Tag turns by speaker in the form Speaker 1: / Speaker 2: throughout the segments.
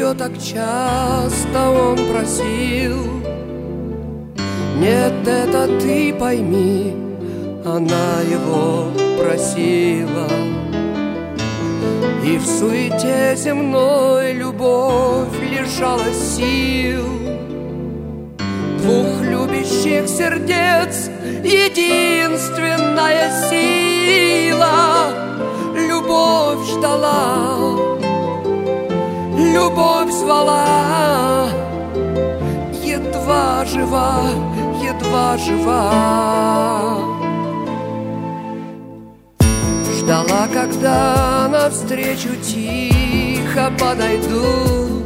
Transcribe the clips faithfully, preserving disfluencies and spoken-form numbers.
Speaker 1: ее так часто он просил. Нет, это ты пойми, она его просила. И в суете земной любовь лишалась сил. Двух любящих сердец единственная сила. Любовь ждала, любовь звала, едва жива, едва жива. Ждала, когда навстречу тихо подойдут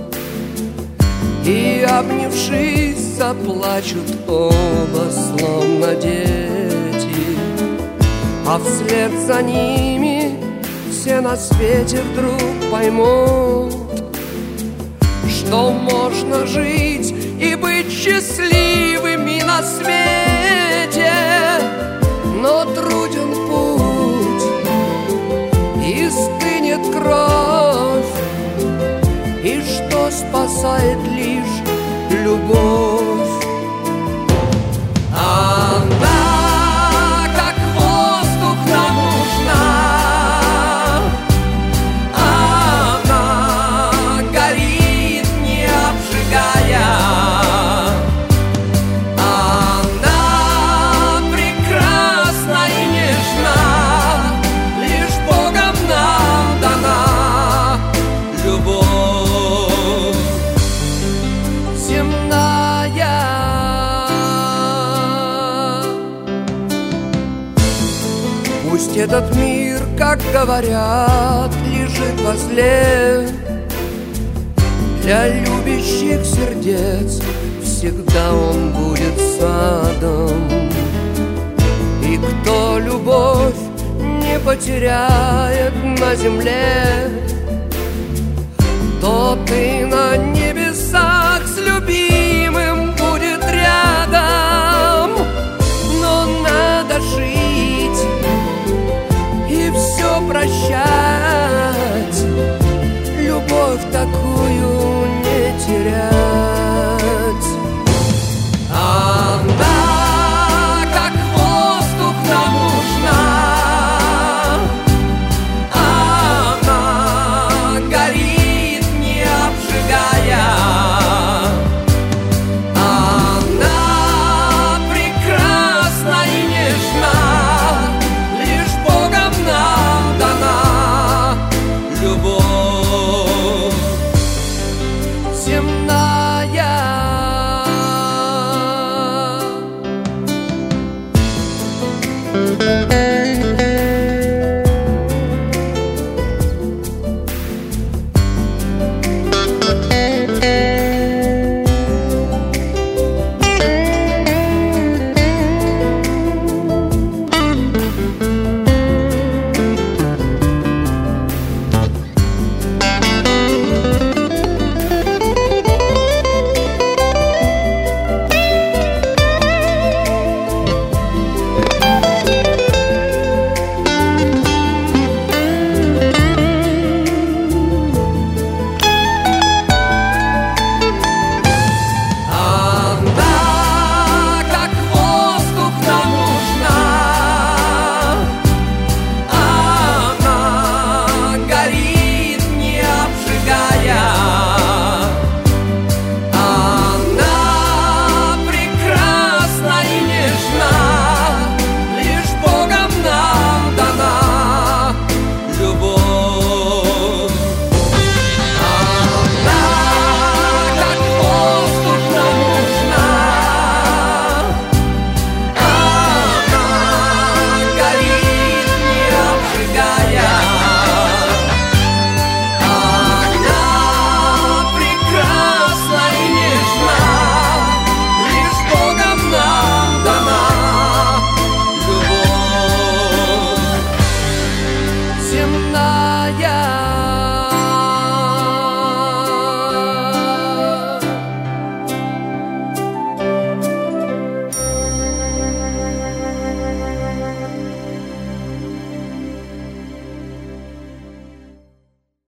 Speaker 1: и, обнявшись, заплачут оба, словно дети. А вслед за ними все на свете вдруг поймут, что можно жить и быть счастливыми на свете. Но труден путь, и стынет кровь, и что спасает лишь любовь. Она, как воздух, нам нужна. Она горит, не обжигая. Она прекрасна и нежна, лишь Богом нам дана любовь земная. Пусть этот мир, как говорят, лежит возле, для любящих сердец всегда он будет садом. И кто любовь не потеряет на земле, тот и на небесах с любимым будет рядом. Но надо жить и все прощать, любовь такую не терять. Она, как воздух, нам нужна. Она горит, не обжигая. Она прекрасна и нежна, лишь Богом нам дана любовь земная.
Speaker 2: Thank you.